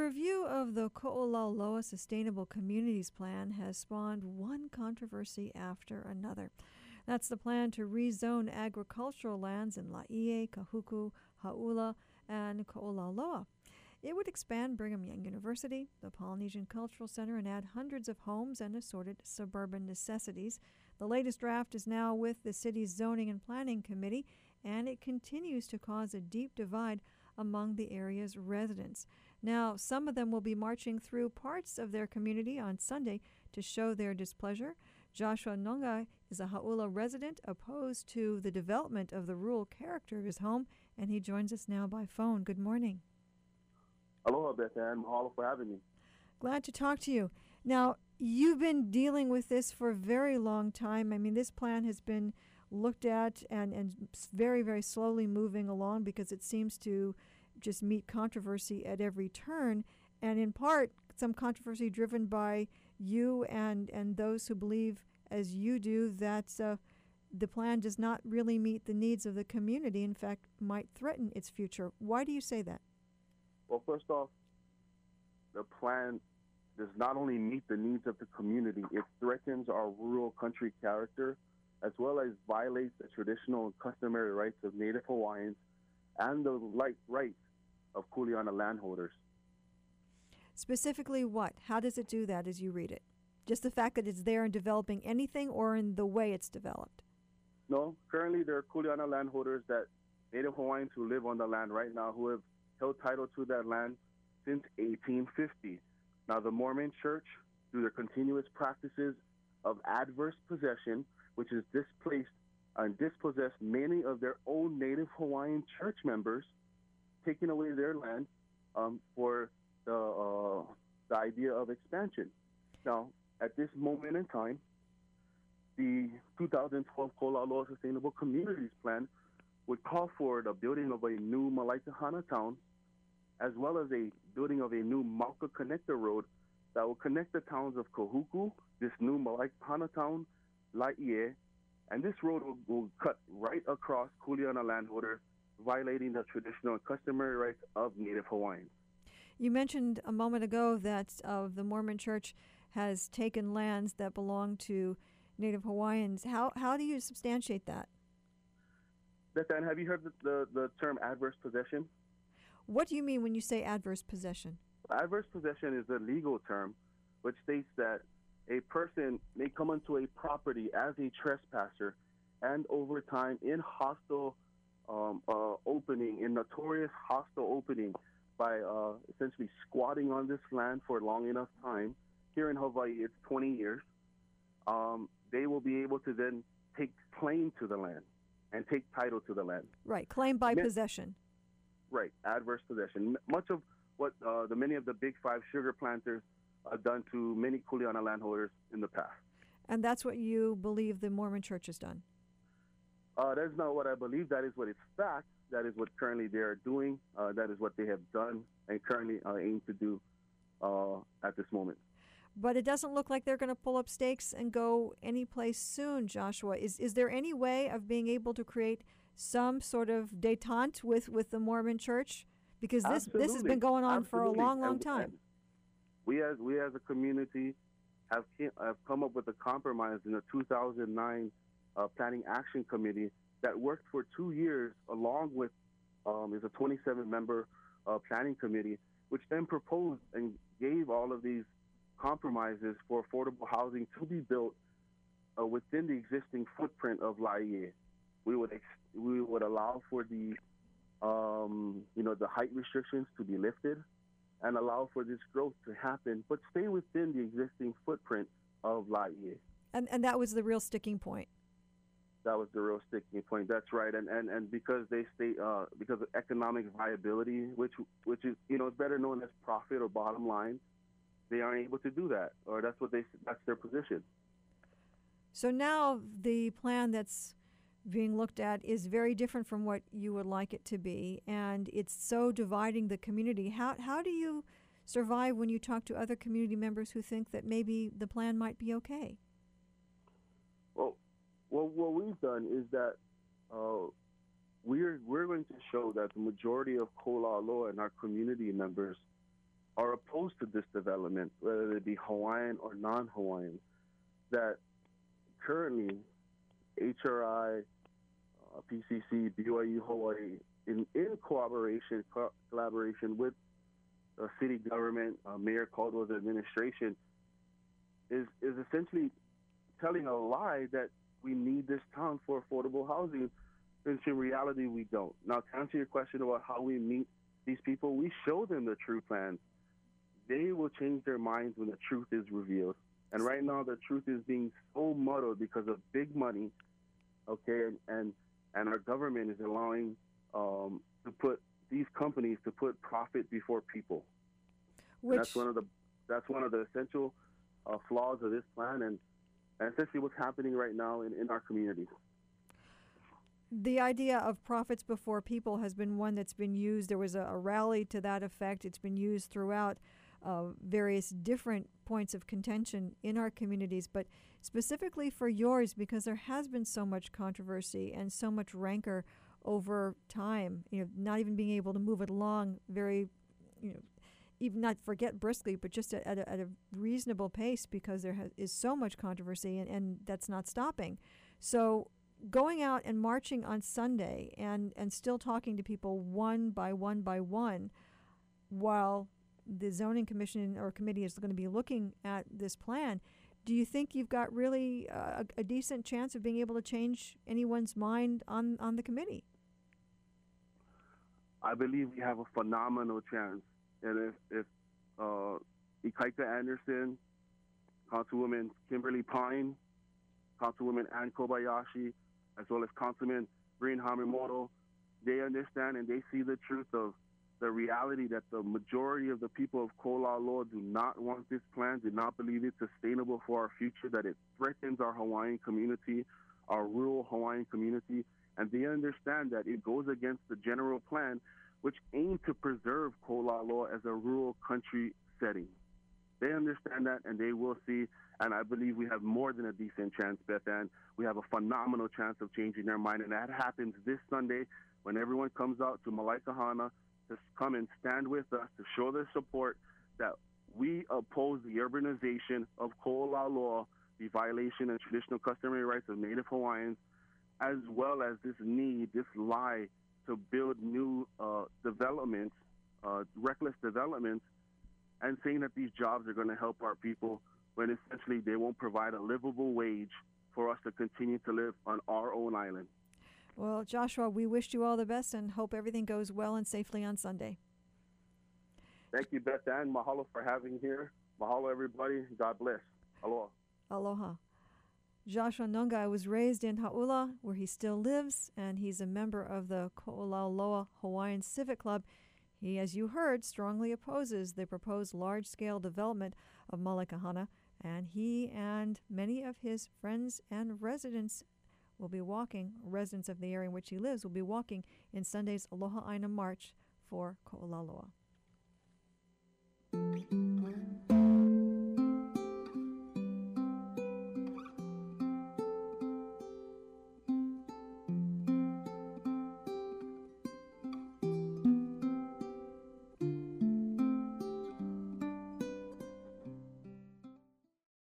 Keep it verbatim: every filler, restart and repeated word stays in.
review of the Ko'olauloa Sustainable Communities Plan has spawned one controversy after another. That's the plan to rezone agricultural lands in Laie, Kahuku, Hauula, and Ko'olauloa. It would expand Brigham Young University, the Polynesian Cultural Center, and add hundreds of homes and assorted suburban necessities. The latest draft is now with the city's Zoning and Planning Committee, and it continues to cause a deep divide among the area's residents. Now, some of them will be marching through parts of their community on Sunday to show their displeasure. Joshua Nonga is a Hauula resident opposed to the development of the rural character of his home, and he joins us now by phone. Good morning. Aloha, Beth Ann. Mahalo for having me. Glad to talk to you. Now, you've been dealing with this for a very long time. I mean, this plan has been looked at and, and very, very slowly moving along because it seems to just meet controversy at every turn, and in part, some controversy driven by you and, and those who believe, as you do, that uh, the plan does not really meet the needs of the community, in fact, might threaten its future. Why do you say that? Well, first off, the plan does not only meet the needs of the community, it threatens our rural country character, as well as violates the traditional and customary rights of Native Hawaiians and the like rights of Kuleana landholders. Specifically what? How does it do that as you read it? Just the fact that it's there and developing anything, or in the way it's developed? No, currently there are Kuleana landholders, that Native Hawaiians who live on the land right now, who have held title to that land since eighteen fifty. Now, the Mormon Church, through their continuous practices of adverse possession, which has displaced and dispossessed many of their own Native Hawaiian church members, taking away their land um, for the, uh, the idea of expansion. Now, at this moment in time, the two thousand twelve Ko'olauloa Sustainable Communities Plan would call for the building of a new Malaitahana town, as well as a building of a new Mauka Connector Road that will connect the towns of Kahuku, this new Malaitahana town, Laie, and this road will, will cut right across Kuleana landholders, violating the traditional and customary rights of Native Hawaiians. You mentioned a moment ago that uh, the Mormon Church has taken lands that belong to Native Hawaiians. How how do you substantiate that? Beth Ann, have you heard the, the, the term adverse possession? What do you mean when you say adverse possession? Adverse possession is a legal term which states that a person may come onto a property as a trespasser and over time in hostile um, uh, opening, in notorious hostile opening, by uh, essentially squatting on this land for a long enough time. Here in Hawaii, it's twenty years. Um, they will be able to then take claim to the land and take title to the land. Right, claim by Ne- possession. Right, adverse possession. Much of what uh, the many of the big five sugar planters have done to many Kuleana landholders in the past. And that's what you believe the Mormon Church has done? Uh, that's not what I believe. That is what is fact. That is what currently they are doing. Uh, that is what they have done and currently uh, aim to do uh, at this moment. But it doesn't look like they're going to pull up stakes and go anyplace soon, Joshua. Is is there any way of being able to create some sort of détente with, with the Mormon Church? Because this Absolutely. this has been going on Absolutely. for a long, long and, time. And we as we as a community have have come up with a compromise in the two thousand nine uh, Planning Action Committee that worked for two years along with um, is a twenty-seven member uh, planning committee, which then proposed and gave all of these compromises for affordable housing to be built uh, within the existing footprint of Laie. We would ex- we would allow for the um, you know the height restrictions to be lifted and allow for this growth to happen, but stay within the existing footprint of Laie. And and that was the real sticking point. That was the real sticking point. That's right. And and, and because they state uh, because of economic viability, which which is you know better known as profit or bottom line, they aren't able to do that, or that's what they that's their position. So now the plan that's being looked at is very different from what you would like it to be, and it's so dividing the community. How how do you survive when you talk to other community members who think that maybe the plan might be okay? Well, well what we've done is that uh, we're we're going to show that the majority of Ko'olauloa and our community members are opposed to this development, whether they be Hawaiian or non-Hawaiian, that currently H R I, uh, P C C, B Y U Hawaii, in, in cooperation, co- collaboration with the city government, uh, Mayor Caldwell's administration, is, is essentially telling a lie that we need this town for affordable housing, since in reality we don't. Now, to answer your question about how we meet these people, we show them the true plans. They will change their minds when the truth is revealed. And right now, the truth is being so muddled because of big money, okay, and and, and our government is allowing um, to put these companies to put profit before people. Which, that's one of the that's one of the essential uh, flaws of this plan, and, and essentially what's happening right now in, in our community. The idea of profits before people has been one that's been used. There was a, a rally to that effect. It's been used throughout uh, various different points of contention in our communities, but specifically for yours, because there has been so much controversy and so much rancor over time, you know, not even being able to move it along very, you know, even not forget briskly, but just at, at, a, at a reasonable pace, because there has, is so much controversy, and, and that's not stopping. So going out and marching on Sunday and, and still talking to people one by one by one, while the zoning commission or committee is going to be looking at this plan, do you think you've got really uh, a, a decent chance of being able to change anyone's mind on, on the committee? I believe we have a phenomenal chance. And if, if uh, Ikaika Anderson, Councilwoman Kimberly Pine, Councilwoman Ann Kobayashi, as well as Councilman Breen Hamamoto, they understand and they see the truth of the reality that the majority of the people of Kolaloa do not want this plan, do not believe it's sustainable for our future, that it threatens our Hawaiian community, our rural Hawaiian community, and they understand that it goes against the general plan, which aimed to preserve Kolaloa as a rural country setting. They understand that, and they will see, and I believe we have more than a decent chance, Beth Ann. We have a phenomenal chance of changing their mind, and that happens this Sunday when everyone comes out to Malaikahana to come and stand with us to show their support that we oppose the urbanization of Kolaloa, the violation of traditional customary rights of Native Hawaiians, as well as this need, this lie to build new uh, developments, uh, reckless developments, and saying that these jobs are going to help our people when essentially they won't provide a livable wage for us to continue to live on our own island. Well, Joshua, we wish you all the best and hope everything goes well and safely on Sunday. Thank you, Beth Ann. Mahalo for having here. Mahalo, everybody. God bless. Aloha. Aloha. Joshua Nongai was raised in Hauula, where he still lives, and he's a member of the Ko'olauloa Hawaiian Civic Club. He, as you heard, strongly opposes the proposed large-scale development of Malaikahana, and he and many of his friends and residents will be walking, residents of the area in which he lives, will be walking in Sunday's Aloha Aina March for Ko'olauloa.